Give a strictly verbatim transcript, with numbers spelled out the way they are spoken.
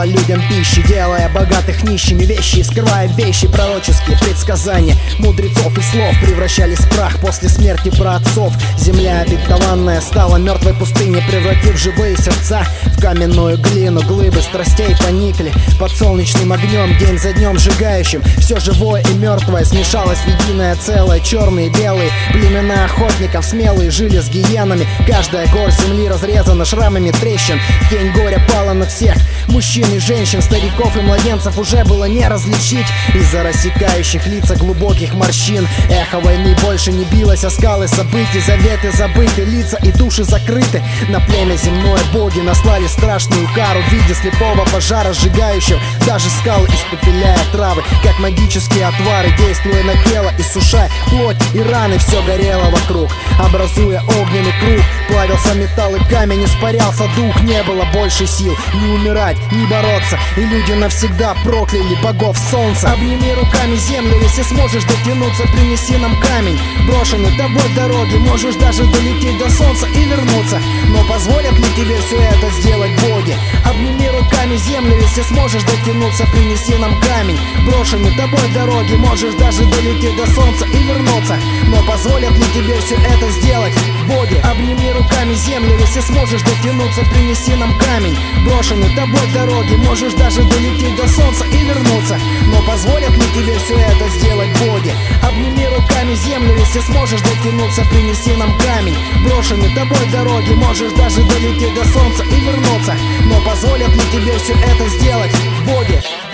давала людям пищи, делая богатых нищими, вещи, скрывая вещи, пророческие предсказания мудрецов и слов превращались в прах после смерти праотцов. Земля обетованная стала мертвой пустыней, превратив живые сердца в каменную глину. Глыбы страстей поникли под солнечным огнем, день за днем сжигающим. Все живое и мертвое смешалось в единое целое. Черные и белые племена охотников смелые жили с гиенами. Каждая горсть земли разрезана шрамами трещин. Тень горя пала на всех, мужчин и женщин, стариков и младенцев уже было не различить из-за рассекающих лица глубоких морщин. Эхо войны больше не билось, а скалы событий, заветы забыты, лица и души закрыты. На племя земное боги наслали страшную кару в виде слепого пожара, сжигающего даже скалы, испепеляя травы, как магические отвары, действуя на тело, иссушая плоть и раны. Все горело вокруг, образуя огненный круг. Плавился металл и камень, испарялся дух. Не было больше сил ни умирать, ни бороться, и люди навсегда прокляли богов солнца. Обними руками землю, если сможешь дотянуться, принеси нам камень, брошенный тобой дороги. Можешь даже долететь до солнца и вернуться, но позволят ли тебе все это сделать боги? Обними руками землю, если сможешь дотянуться, принеси нам камень, брошенный тобой дороги. Можешь даже долететь до солнца и вернуться, но позволят ли тебе все это сделать боги? Обними руками землю, если сможешь дотянуться, принеси нам камень, брошенный тобой дороги. Можешь даже долететь до солнца и вернуться, но позволят ли тебе все это сделать боги? Обними руками землю, если сможешь дотянуться, принеси нам камень, брошенный тобой дороги. Можешь даже долететь до солнца и вернуться, но позволят ли тебе все это сделать боги?